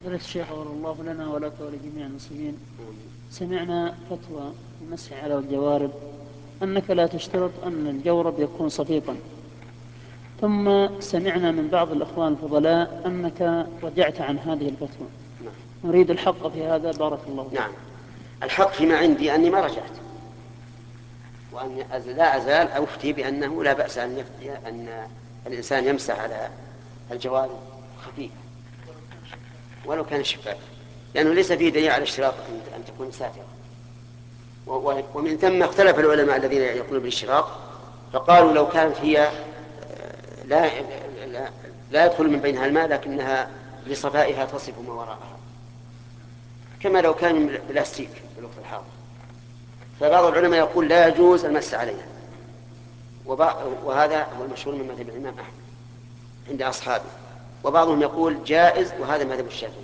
الشيخ غفر الله لنا ولك ولجميع المسلمين. سمعنا فتوى المسح على الجوارب أنك لا تشترط أن الجورب يكون صفيقا، ثم سمعنا من بعض الأخوان الفضلاء أنك رجعت عن هذه الفتوى. نريد الحق في هذا، بارك الله فيك. نعم، الحق فيما عندي أني ما رجعت، وأن لا أزال أفتي بأنه لا بأس أن الإنسان يمسح على الجوارب خفيفة ولو كان شفاف، لأنه ليس فيه دليل على اشتراط أن تكون ساترة. ومن ثم اختلف العلماء الذين يقولون بالاشتراط، فقالوا لو كانت هي لا, لا يدخل من بينها الماء لكنها لصفائها تصف ما وراءها، كما لو كان من بلاستيك في الوقت الحاضر. فبعض العلماء يقول لا يجوز المس عليها، وهذا هو المشهور من مذهب الإمام أحمد عند أصحابه. وبعضهم يقول جائز، وهذا مذهب الشافعي.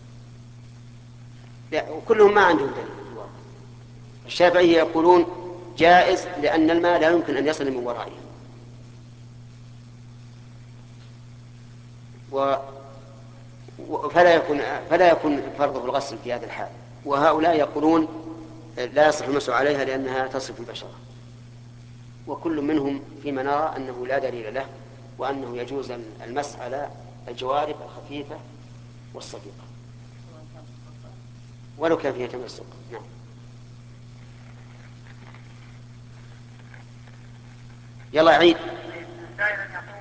وكلهم ما عندهم دليل. الشافعي يقولون جائز لأن الماء لا يمكن أن يصل من ورائه، فلا يكون فرضه الغسل في هذا الحال. وهؤلاء يقولون لا يصح المسح عليها لأنها تصف البشرة. وكل منهم فيما نرى أنه لا دليل له، وأنه يجوز المسح على الجوارب الخفيفة والصديقة ولو كان فيها تمسك. نعم. يلا عيد.